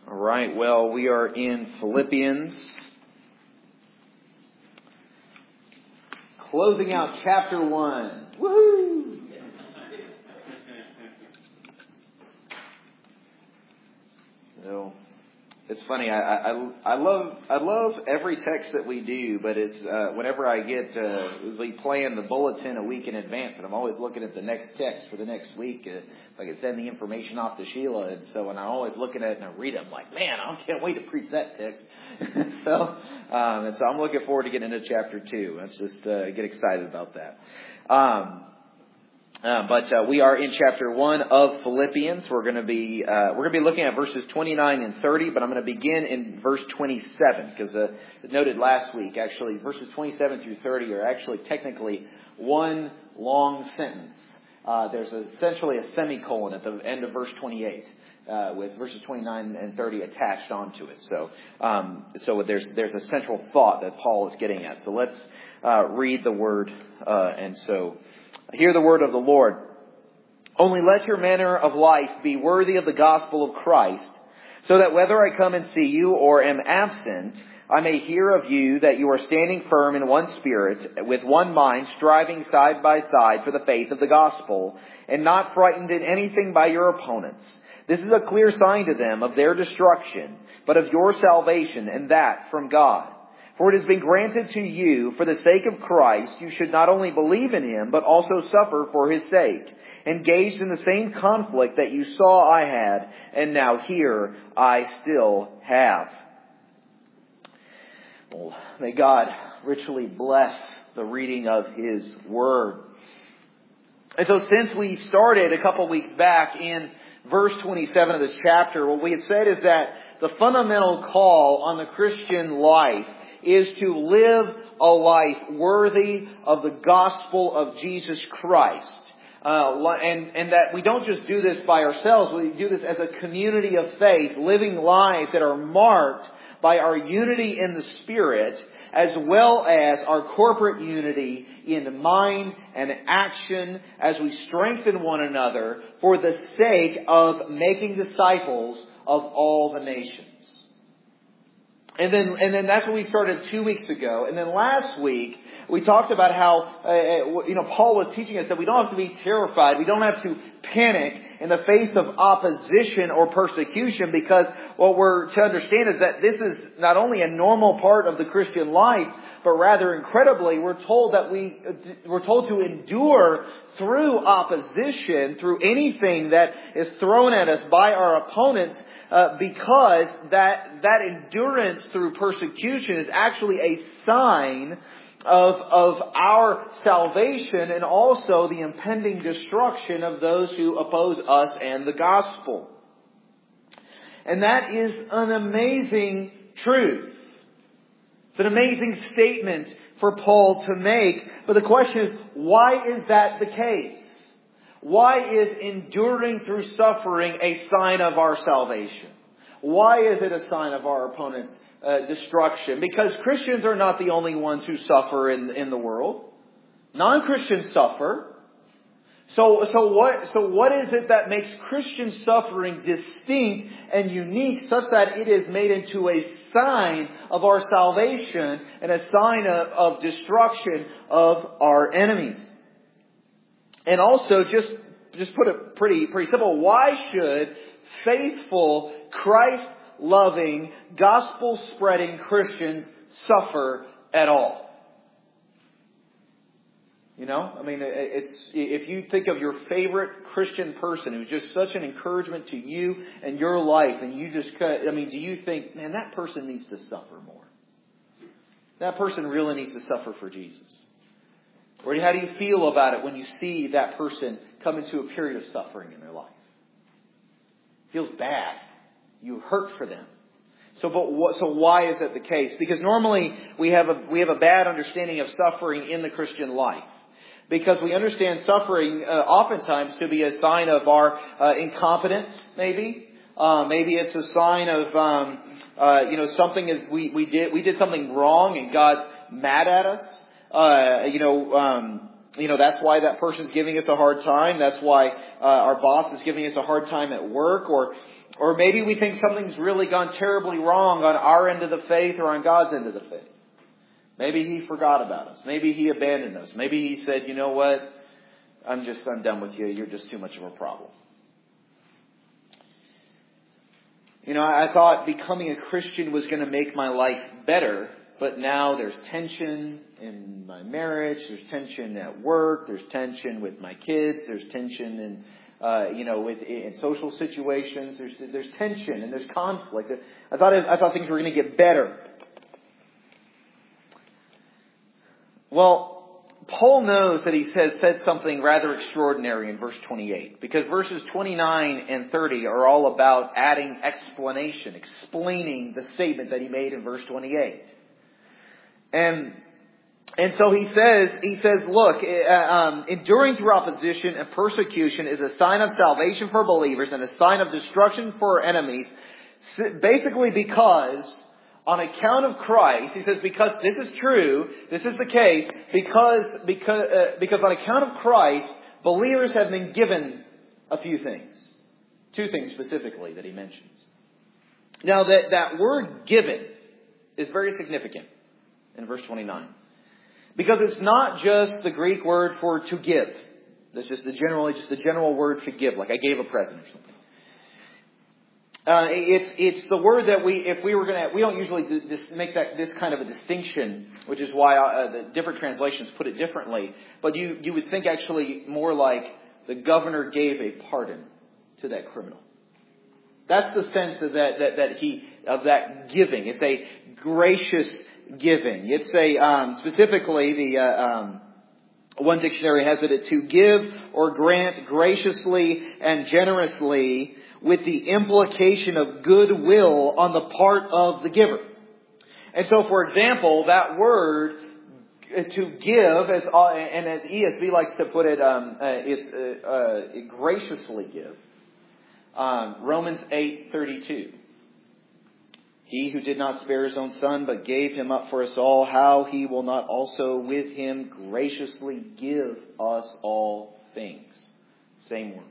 All right, well, we are in Philippians, closing out chapter 1. Woohoo! So, it's funny, I love every text that we do, but it's whenever I get we plan the bulletin a week in advance, and I'm always looking at the next text for the next week. If I can send the information off to Sheila, and so when I'm always looking at it and I read it, I'm like, man, I can't wait to preach that text. so I'm looking forward to getting into chapter 2. Let's just get excited about that. But we are in chapter 1 of Philippians. We're going to be looking at verses 29 and 30, but I'm going to begin in verse 27 because noted last week, actually, verses 27 through 30 are actually technically one long sentence. There's essentially a semicolon at the end of verse 28 with verses 29 and 30 attached onto it. So there's a central thought that Paul is getting at. So let's read the word and so. Hear the word of the Lord. Only let your manner of life be worthy of the gospel of Christ, so that whether I come and see you or am absent, I may hear of you that you are standing firm in one spirit, with one mind, striving side by side for the faith of the gospel, and not frightened in anything by your opponents. This is a clear sign to them of their destruction, but of your salvation, and that from God. For it has been granted to you, for the sake of Christ, you should not only believe in Him, but also suffer for His sake, engaged in the same conflict that you saw I had, and now here I still have. Well, may God richly bless the reading of His Word. And so since we started a couple weeks back in verse 27 of this chapter, what we had said is that the fundamental call on the Christian life is to live a life worthy of the gospel of Jesus Christ. And that we don't just do this by ourselves, we do this as a community of faith, living lives that are marked by our unity in the Spirit, as well as our corporate unity in mind and action as we strengthen one another for the sake of making disciples of all the nations. And then that's what we started 2 weeks ago. And then last week, we talked about how, Paul was teaching us that we don't have to be terrified. We don't have to panic in the face of opposition or persecution, because what we're to understand is that this is not only a normal part of the Christian life, but rather incredibly, we're told to endure through opposition, through anything that is thrown at us by our opponents, because that endurance through persecution is actually a sign of our salvation and also the impending destruction of those who oppose us and the gospel. And that is an amazing truth. It's an amazing statement for Paul to make. But the question is, why is that the case? Why is enduring through suffering a sign of our salvation? Why is it a sign of our opponent's destruction? Because Christians are not the only ones who suffer in the world. Non-Christians suffer. So what is it that makes Christian suffering distinct and unique, such that it is made into a sign of our salvation and a sign of destruction of our enemies? And also, just put it pretty simple, why should faithful, Christ-loving, gospel-spreading Christians suffer at all? It's if you think of your favorite Christian person who's just such an encouragement to you and your life, and you just, do you think, man, that person needs to suffer more? That person really needs to suffer for Jesus. Or how do you feel about it when you see that person come into a period of suffering in their life? Feels bad. You hurt for them. So why is that the case? Because normally we have a bad understanding of suffering in the Christian life. Because we understand suffering oftentimes to be a sign of our incompetence, maybe. Maybe it's a sign of something is we did something wrong and God mad at us. That's why that person's giving us a hard time. That's why our boss is giving us a hard time at work. Or maybe we think something's really gone terribly wrong on our end of the faith or on God's end of the faith. Maybe He forgot about us. Maybe He abandoned us. Maybe He said, you know what? I'm done with you. You're just too much of a problem. I thought becoming a Christian was going to make my life better. But now there's tension in my marriage. There's tension at work. There's tension with my kids. There's tension in in social situations. There's tension and there's conflict. I thought things were going to get better. Well, Paul knows that he said something rather extraordinary in verse 28, because verses 29 and 30 are all about adding explanation, explaining the statement that he made in verse 28. And so he says, look, enduring through opposition and persecution is a sign of salvation for believers and a sign of destruction for enemies. Basically because on account of Christ, he says, because this is true, this is the case, because on account of Christ, believers have been given a few things. Two things specifically that he mentions. Now that word given is very significant in verse 29. Because it's not just the Greek word for to give. That's just the general word to give, like I gave a present or something. It's the word that we don't usually make this kind of a distinction, which is why the different translations put it differently. But you would think actually more like the governor gave a pardon to that criminal. That's the sense of that giving. It's a gracious giving. It's specifically the one dictionary has it to give or grant graciously and generously with the implication of goodwill on the part of the giver. And so, for example, that word to give, as ESV likes to put it, is graciously give. Romans 8:32. He who did not spare his own son, but gave him up for us all, how he will not also with him graciously give us all things. Same word.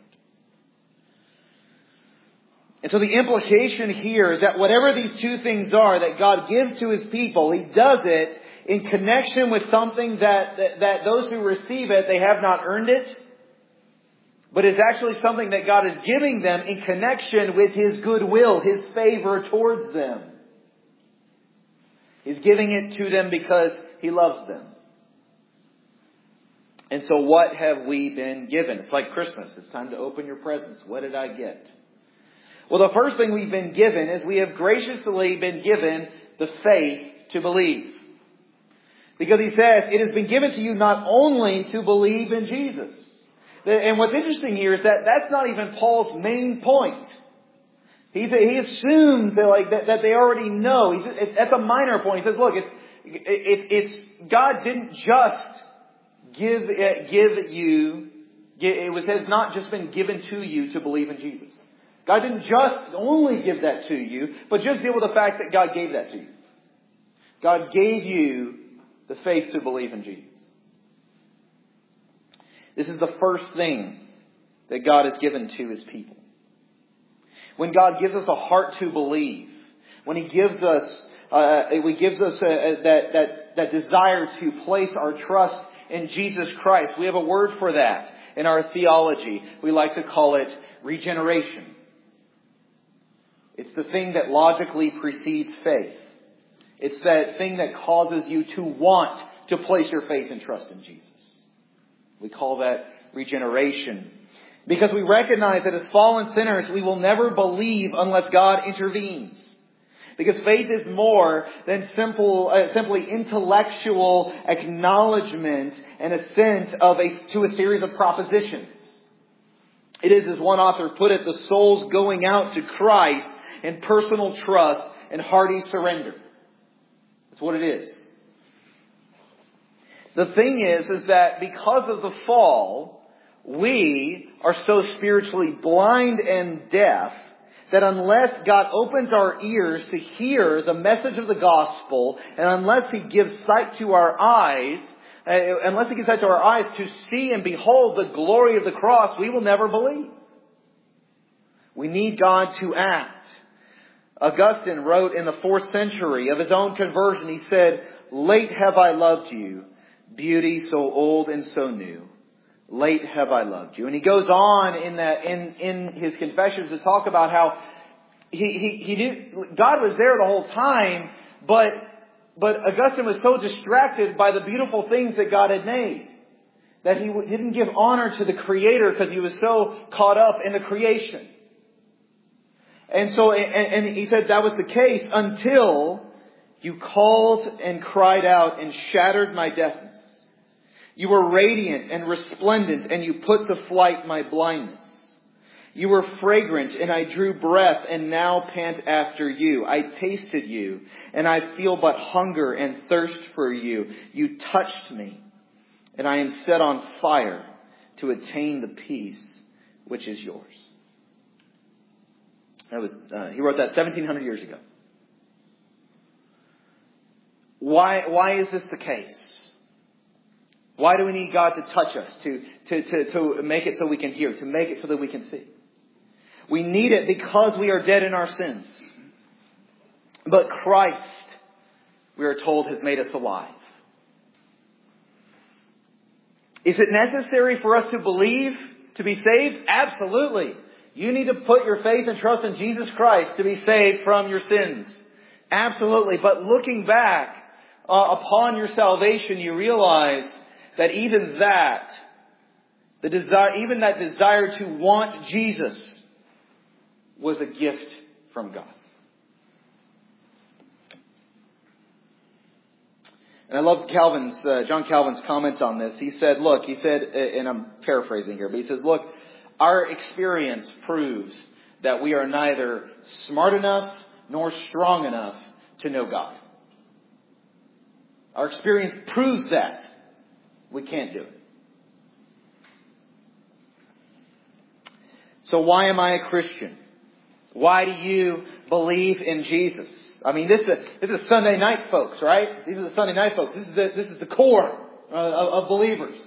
And so the implication here is that whatever these two things are that God gives to His people, He does it in connection with something that those who receive it, they have not earned it, but it's actually something that God is giving them in connection with His goodwill, His favor towards them. He's giving it to them because He loves them. And so what have we been given? It's like Christmas. It's time to open your presents. What did I get? Well, the first thing we've been given is we have graciously been given the faith to believe. Because he says, it has been given to you not only to believe in Jesus. And what's interesting here is that that's not even Paul's main point. He assumes that they already know. That's a minor point. He says, look, it's God didn't just give you. It has not just been given to you to believe in Jesus. God didn't just only give that to you, but just deal with the fact that God gave that to you. God gave you the faith to believe in Jesus. This is the first thing that God has given to His people. When God gives us a heart to believe, when He gives us, that desire to place our trust in Jesus Christ, we have a word for that in our theology. We like to call it regeneration. It's the thing that logically precedes faith. It's that thing that causes you to want to place your faith and trust in Jesus. We call that regeneration. Because we recognize that as fallen sinners, we will never believe unless God intervenes. Because faith is more than simply intellectual acknowledgement and assent to a series of propositions. It is, as one author put it, the soul's going out to Christ in personal trust and hearty surrender. That's what it is. The thing is that because of the fall, we are so spiritually blind and deaf that unless God opens our ears to hear the message of the gospel, and unless He gives sight to our eyes, unless He gives sight to our eyes to see and behold the glory of the cross, we will never believe. We need God to act. Augustine wrote in the 4th century of his own conversion, he said, "Late have I loved you, beauty so old and so new. Late have I loved you." And he goes on in his confessions to talk about how he knew God was there the whole time, but Augustine was so distracted by the beautiful things that God had made that he didn't give honor to the Creator because he was so caught up in the creation. And so, and he said that was the case until you called and cried out and shattered my deafness. You were radiant and resplendent, and you put to flight my blindness. You were fragrant, and I drew breath, and now pant after you. I tasted you, and I feel but hunger and thirst for you. You touched me, and I am set on fire to attain the peace which is yours. That was he wrote that 1,700 years ago. Why is this the case? Why do we need God to touch us, to make it so we can hear, to make it so that we can see? We need it because we are dead in our sins. But Christ, we are told, has made us alive. Is it necessary for us to believe to be saved? Absolutely. You need to put your faith and trust in Jesus Christ to be saved from your sins. Absolutely. But looking back upon your salvation, you realize that even that, even that desire to want Jesus was a gift from God. And I love John Calvin's comments on this. He said, and I'm paraphrasing here, but he says, look, our experience proves that we are neither smart enough nor strong enough to know God. Our experience proves that. We can't do it. So why am I a Christian? Why do you believe in Jesus? I mean, this is Sunday night folks, right? These are the Sunday night folks. This is the core of believers.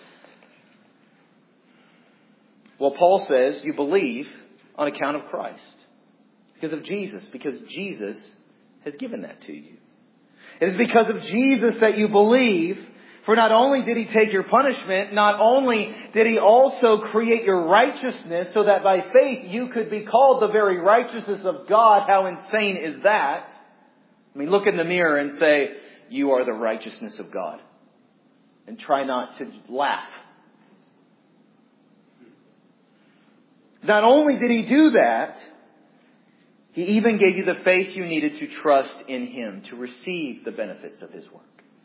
Well, Paul says you believe on account of Christ. Because of Jesus. Because Jesus has given that to you. It is because of Jesus that you believe. For not only did He take your punishment, not only did He also create your righteousness so that by faith you could be called the very righteousness of God. How insane is that? I mean, look in the mirror and say, you are the righteousness of God. And try not to laugh. Not only did He do that, He even gave you the faith you needed to trust in Him, to receive the benefits of His work.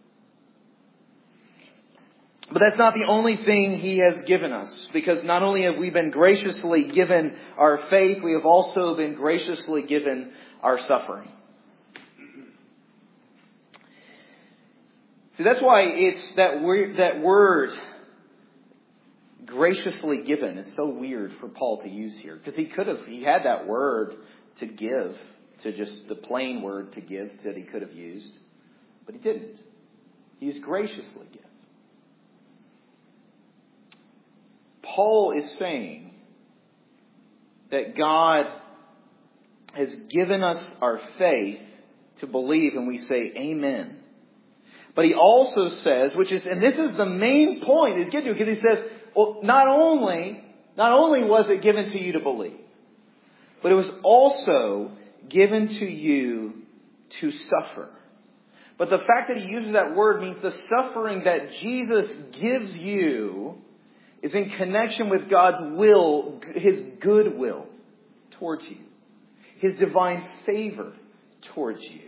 But that's not the only thing He has given us. Because not only have we been graciously given our faith, we have also been graciously given our suffering. See, that's why it's that word graciously given is so weird for Paul to use here. Because he had that word to give, to just the plain word to give that he could have used. But he didn't. He used graciously give. Paul is saying that God has given us our faith to believe, and we say amen. But he also says, and this is the main point he's getting to, because he says, well, not only was it given to you to believe, but it was also given to you to suffer. But the fact that he uses that word means the suffering that Jesus gives you is in connection with God's will, His good will towards you. His divine favor towards you.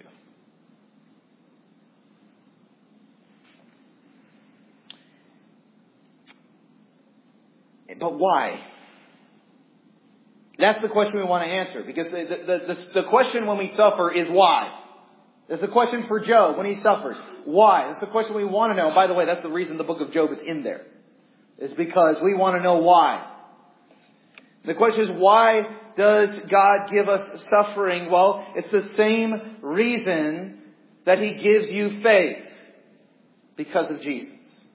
But why? That's the question we want to answer. Because the question when we suffer is why? That's the question for Job when he suffers. Why? That's the question we want to know. By the way, that's the reason the book of Job is in there. It's because we want to know why. The question is, why does God give us suffering? Well, it's the same reason that He gives you faith. Because of Jesus.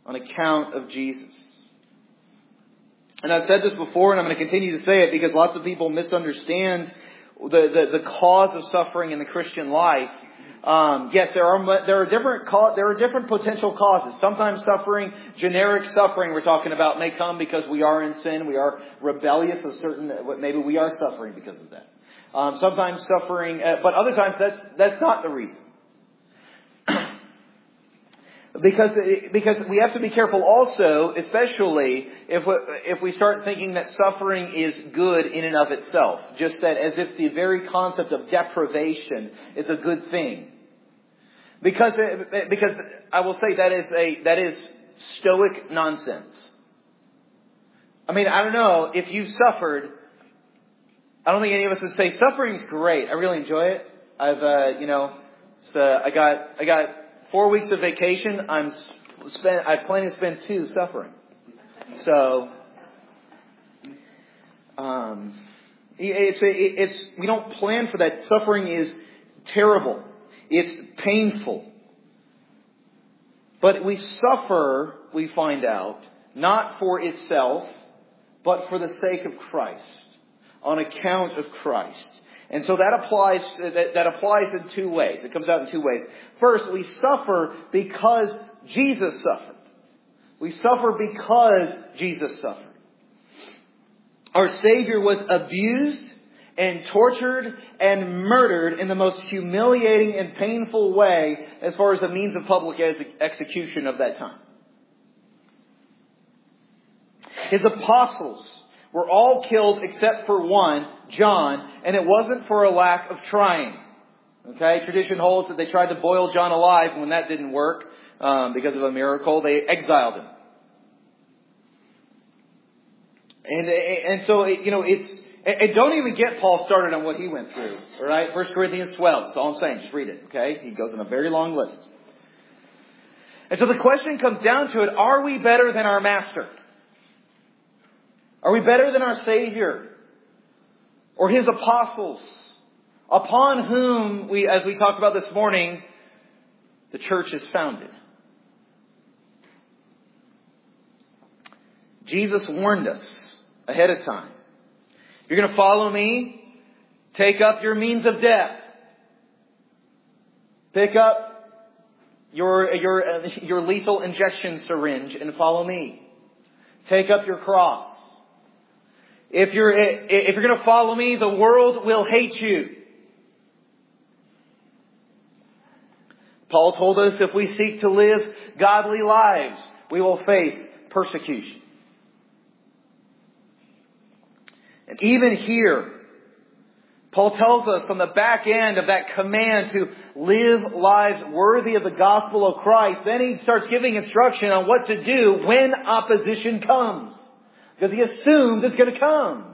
on account of Jesus. And I've said this before, and I'm going to continue to say it because lots of people misunderstand the cause of suffering in the Christian life. Yes, there are different potential causes. Sometimes suffering, generic suffering we're talking about, may come because we are in sin, we are rebellious, maybe we are suffering because of that. Sometimes suffering, but other times that's not the reason. Because we have to be careful also, especially if we start thinking that suffering is good in and of itself. Just that as if the very concept of deprivation is a good thing. Because I will say that is stoic nonsense. I mean, I don't know, if you've suffered, I don't think any of us would say suffering's great. I really enjoy it. I got 4 weeks of vacation. I plan to spend 2 suffering. So, we don't plan for that. Suffering is terrible. It's painful. But we suffer, we find out, not for itself, but for the sake of Christ, on account of Christ. And so that applies in 2 ways. It comes out in 2 ways. First, we suffer because Jesus suffered. We suffer because Jesus suffered. Our Savior was abused and tortured and murdered in the most humiliating and painful way as far as the means of public execution of that time. His apostles were all killed except for one, John, and it wasn't for a lack of trying. Okay, tradition holds that they tried to boil John alive, and when that didn't work because of a miracle, they exiled him. And so and don't even get Paul started on what he went through. All right, 1 Corinthians 12. That's all I'm saying. Just read it. Okay, he goes in a very long list. And so the question comes down to it: are we better than our master? Are we better than our Savior or His apostles, upon whom as we talked about this morning, the church is founded? Jesus warned us ahead of time. If you're going to follow me, take up your means of death. Pick up your lethal injection syringe and follow me. Take up your cross. If you're going to follow me, the world will hate you. Paul told us if we seek to live godly lives, we will face persecution. And even here, Paul tells us on the back end of that command to live lives worthy of the gospel of Christ, then he starts giving instruction on what to do when opposition comes. Because he assumes it's going to come.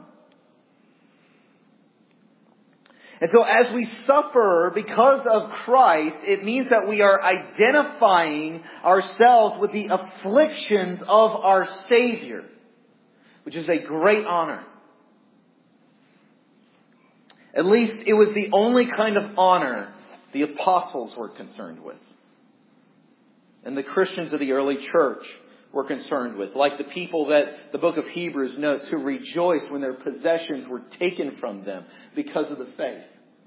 And so as we suffer because of Christ, it means that we are identifying ourselves with the afflictions of our Savior, which is a great honor. At least it was the only kind of honor the apostles were concerned with. And the Christians of the early church were concerned with. Like the people that the book of Hebrews notes who rejoiced when their possessions were taken from them because of the faith.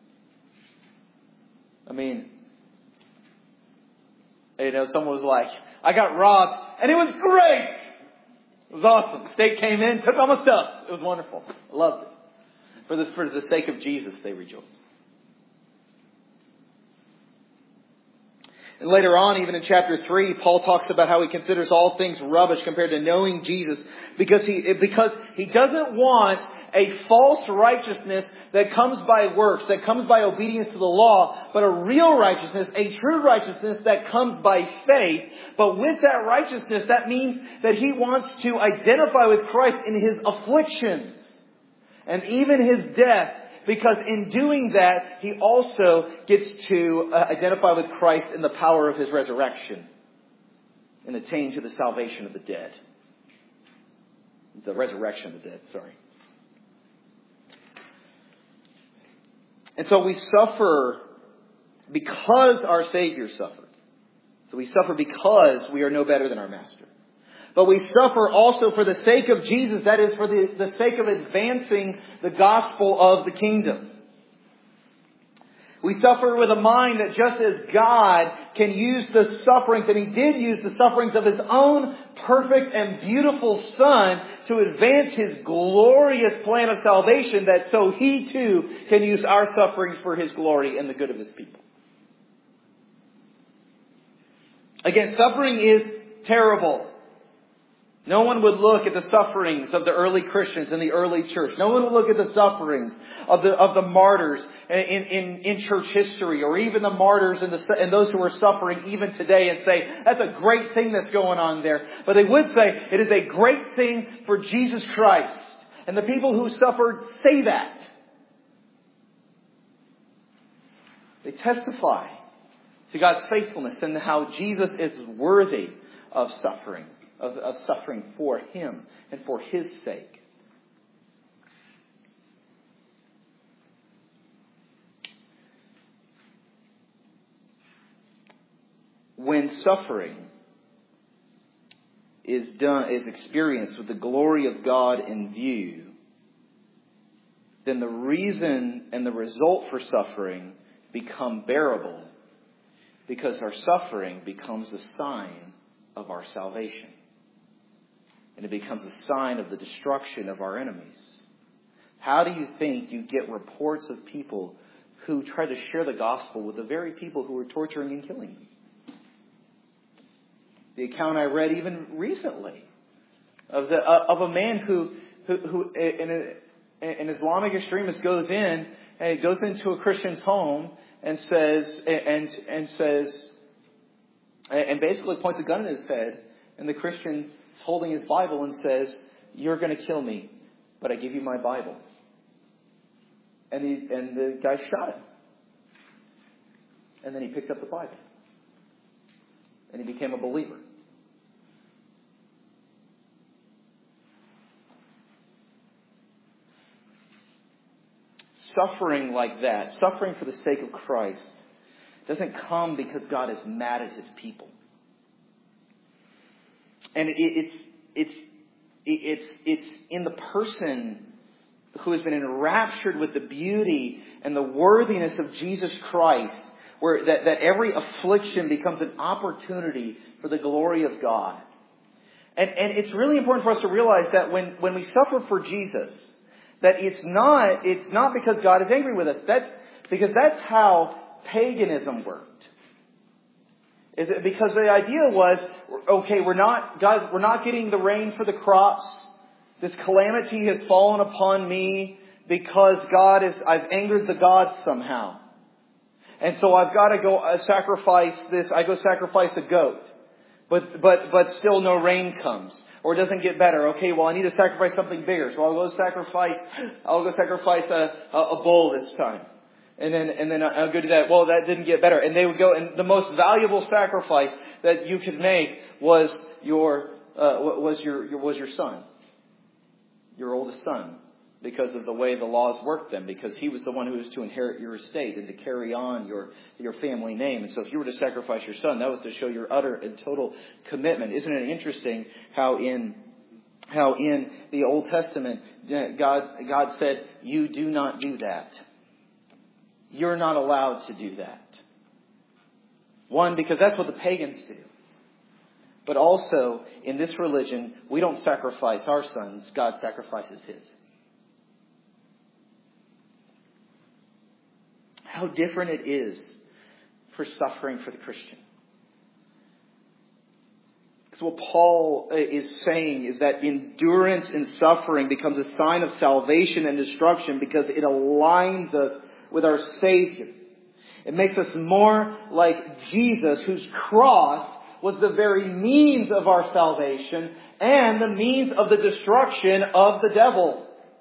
I mean, someone was like, I got robbed and it was great. It was awesome. The state came in, took all my stuff. It was wonderful. I loved it. For the sake of Jesus, they rejoiced. And later on, even in chapter 3, Paul talks about how he considers all things rubbish compared to knowing Jesus because he doesn't want a false righteousness that comes by works, that comes by obedience to the law, but a real righteousness, a true righteousness that comes by faith. But with that righteousness, that means that he wants to identify with Christ in His afflictions and even His death. Because in doing that, he also gets to identify with Christ in the power of His resurrection and attain to the salvation of the dead. The resurrection of the dead, sorry. And so we suffer because our Savior suffered. So we suffer because we are no better than our Master. but we suffer also for the sake of Jesus. That is, for the sake of advancing the gospel of the kingdom. We suffer with a mind that just as God can use the sufferings, and He did use the sufferings of His own perfect and beautiful Son to advance His glorious plan of salvation, that so He too can use our sufferings for His glory and the good of His people. Again, suffering is terrible. No one would look at the sufferings of the early Christians in the early church. No one would look at the sufferings of the martyrs in church history, or even the martyrs and those who are suffering even today, and say, that's a great thing that's going on there. But they would say, it is a great thing for Jesus Christ. And the people who suffered say that. They testify to God's faithfulness and how Jesus is worthy of suffering. Of suffering for Him and for His sake. When suffering is experienced with the glory of God in view, then the reason and the result for suffering become bearable, because our suffering becomes a sign of our salvation. And it becomes a sign of the destruction of our enemies. How do you think you get reports of people who try to share the gospel with the very people who are torturing and killing you? The account I read even recently of a man who an Islamic extremist goes into a Christian's home and basically points a gun at his head, and the Christian is holding his Bible and says, "You're going to kill me, but I give you my Bible." And the guy shot him. And then he picked up the Bible. And he became a believer. Suffering like that, suffering for the sake of Christ, doesn't come because God is mad at His people. And it's in the person who has been enraptured with the beauty and the worthiness of Jesus Christ, where that every affliction becomes an opportunity for the glory of God. And it's really important for us to realize that when we suffer for Jesus, that it's not because God is angry with us. That's how paganism worked. Is it because the idea was, okay, we're not getting the rain for the crops. This calamity has fallen upon me because I've angered the gods somehow. And so I've got to go sacrifice this. I go sacrifice a goat. But still no rain comes. Or it doesn't get better. Okay, well I need to sacrifice something bigger. So I'll go sacrifice a bull this time. And then I'll go do that. Well, that didn't get better. And they would go, and the most valuable sacrifice that you could make was your son, your oldest son, because of the way the laws worked then. Because he was the one who was to inherit your estate and to carry on your family name. And so if you were to sacrifice your son, that was to show your utter and total commitment. Isn't it interesting how in the Old Testament God said, "You do not do that. You're not allowed to do that." One, because that's what the pagans do. But also, in this religion, we don't sacrifice our sons. God sacrifices His. How different it is for suffering for the Christian. Because what Paul is saying is that endurance in suffering becomes a sign of salvation and destruction because it aligns us with our Savior. It makes us more like Jesus, whose cross was the very means of our salvation and the means of the destruction of the devil.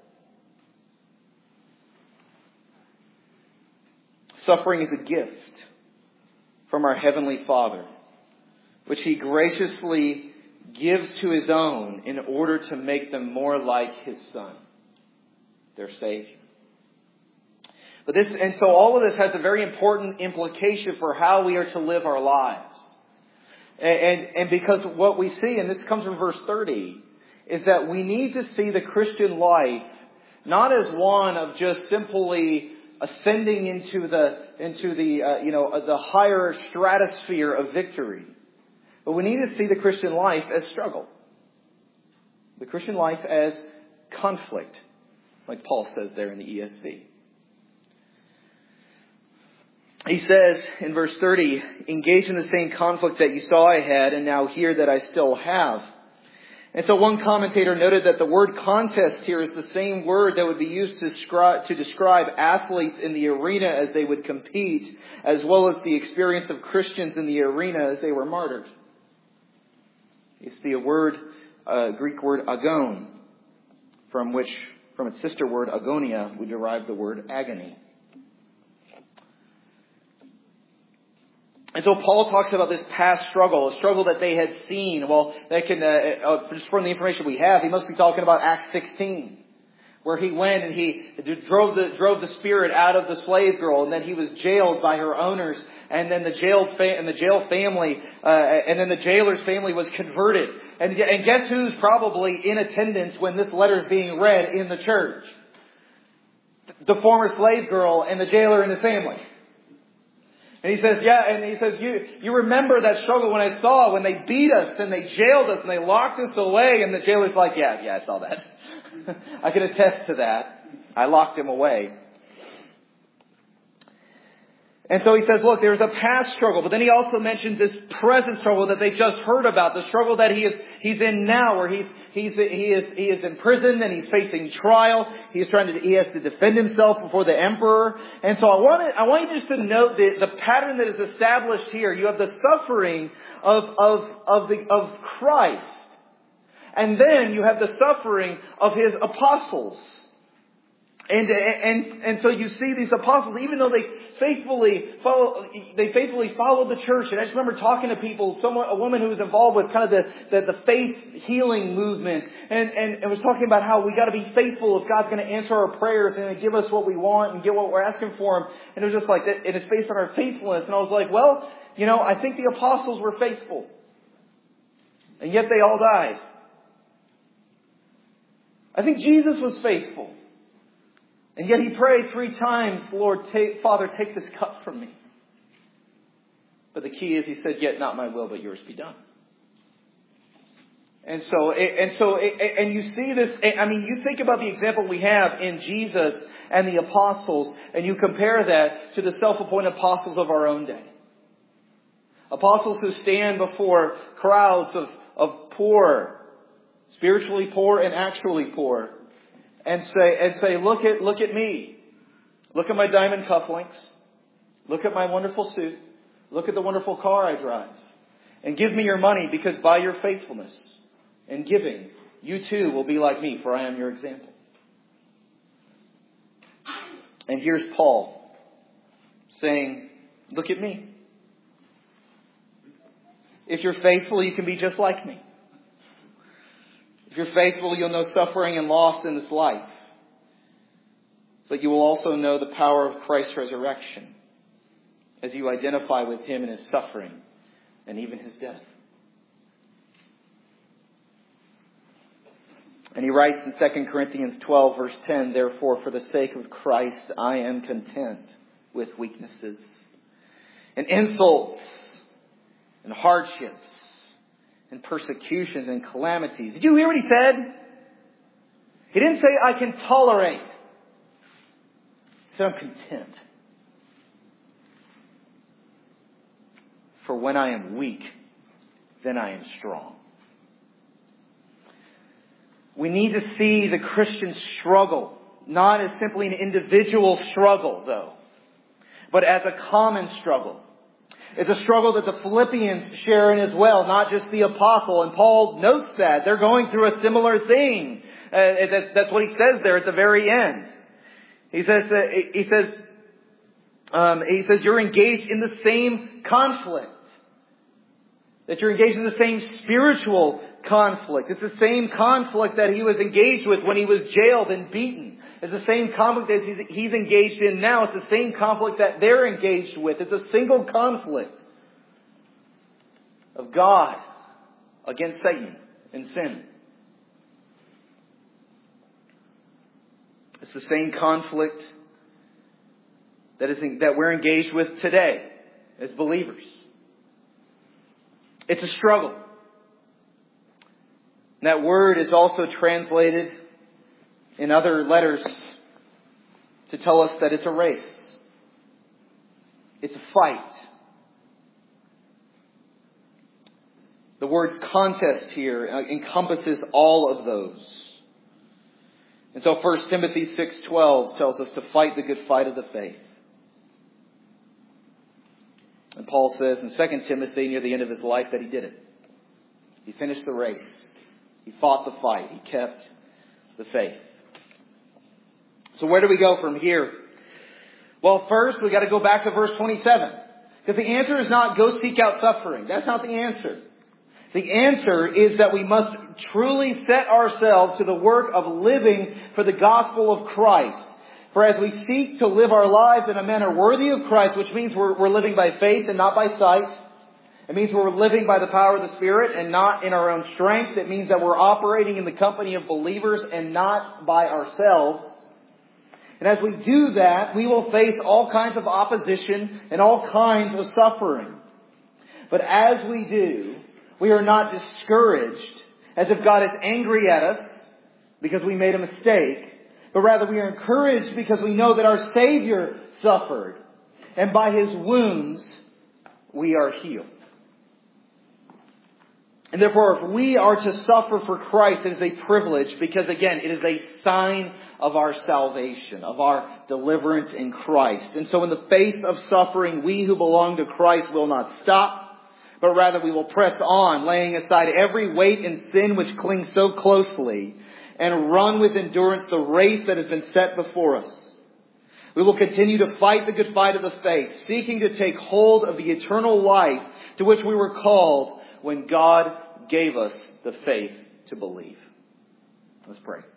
Suffering is a gift from our Heavenly Father, which He graciously gives to His own in order to make them more like His Son, their Savior. So all of this has a very important implication for how we are to live our lives. And because what we see, and this comes from verse 30, is that we need to see the Christian life not as one of just simply ascending into the higher stratosphere of victory. But we need to see the Christian life as struggle. The Christian life as conflict, like Paul says there in the ESV. He says in verse 30, engage in the same conflict that you saw I had and now hear that I still have. And so one commentator noted that the word contest here is the same word that would be used to describe athletes in the arena as they would compete, as well as the experience of Christians in the arena as they were martyred. It's the Greek word agon, from its sister word agonia, we derive the word agony. And so Paul talks about this past struggle, a struggle that they had seen. Well, that can, just from the information we have, he must be talking about Acts 16, where he went and he drove the spirit out of the slave girl, and then he was jailed by her owners, and then the jail family, and then the jailer's family was converted. And guess who's probably in attendance when this letter is being read in the church? The former slave girl and the jailer and his family. And he says, you remember that struggle when they beat us and they jailed us and they locked us away. And the jailer's like, yeah, I saw that. I can attest to that. I locked him away. And so he says, look, there's a past struggle, but then he also mentions this present struggle that they just heard about, the struggle that he's in now, where he is in prison and he's facing trial. He has to defend himself before the emperor. And so I want you just to note the pattern that is established here. You have the suffering of Christ, and then you have the suffering of his apostles. And so you see these apostles, even though they faithfully followed the church. And I just remember talking to people, a woman who was involved with kind of the faith healing movement, and was talking about how we got to be faithful if God's going to answer our prayers and give us what we want and get what we're asking for Him. And it was just like that, and it's based on our faithfulness. And I was like, well, I think the apostles were faithful, and yet they all died. I think Jesus was faithful. And yet he prayed 3 times, Father, take this cup from me. But the key is he said, yet not my will, but yours be done. And you see this, you think about the example we have in Jesus and the apostles, and you compare that to the self-appointed apostles of our own day. Apostles who stand before crowds of poor, spiritually poor and actually poor, and say, look at me. Look at my diamond cufflinks. Look at my wonderful suit. Look at the wonderful car I drive. And give me your money, because by your faithfulness and giving, you too will be like me, for I am your example. And here's Paul saying, look at me. If you're faithful, you can be just like me. If you're faithful, you'll know suffering and loss in this life. But you will also know the power of Christ's resurrection as you identify with Him in His suffering and even His death. And he writes in 2 Corinthians 12, verse 10, therefore, for the sake of Christ, I am content with weaknesses and insults and hardships and persecutions and calamities. Did you hear what he said? He didn't say, I can tolerate. He said, I'm content. For when I am weak, then I am strong. We need to see the Christian struggle, not as simply an individual struggle, though, but as a common struggle. It's a struggle that the Philippians share in as well, not just the apostle. And Paul notes that. They're going through a similar thing. That's what he says there at the very end. He says you're engaged in the same conflict. That you're engaged in the same spiritual conflict. It's the same conflict that he was engaged with when he was jailed and beaten. It's the same conflict that he's engaged in now. It's the same conflict that they're engaged with. It's a single conflict. of God against Satan and sin. It's the same conflict that we're engaged with today as believers. It's a struggle. And that word is also translated in other letters to tell us that it's a race. It's a fight. The word contest here encompasses all of those. And so 1 Timothy 6:12 tells us to fight the good fight of the faith. And Paul says in 2 Timothy near the end of his life that he did it. He finished the race. He fought the fight. He kept the faith. So where do we go from here? Well, first we got to go back to verse 27. Because the answer is not go seek out suffering. That's not the answer. The answer is that we must truly set ourselves to the work of living for the gospel of Christ. For as we seek to live our lives in a manner worthy of Christ, which means we're living by faith and not by sight. It means we're living by the power of the Spirit and not in our own strength. It means that we're operating in the company of believers and not by ourselves. And as we do that, we will face all kinds of opposition and all kinds of suffering. But as we do, we are not discouraged as if God is angry at us because we made a mistake. But rather we are encouraged because we know that our Savior suffered. And by His wounds, we are healed. And therefore, if we are to suffer for Christ, it is a privilege because, again, it is a sign of our salvation, of our deliverance in Christ. And so in the face of suffering, we who belong to Christ will not stop, but rather we will press on, laying aside every weight and sin which clings so closely, and run with endurance the race that has been set before us. We will continue to fight the good fight of the faith, seeking to take hold of the eternal life to which we were called when God gave us the faith to believe. Let's pray.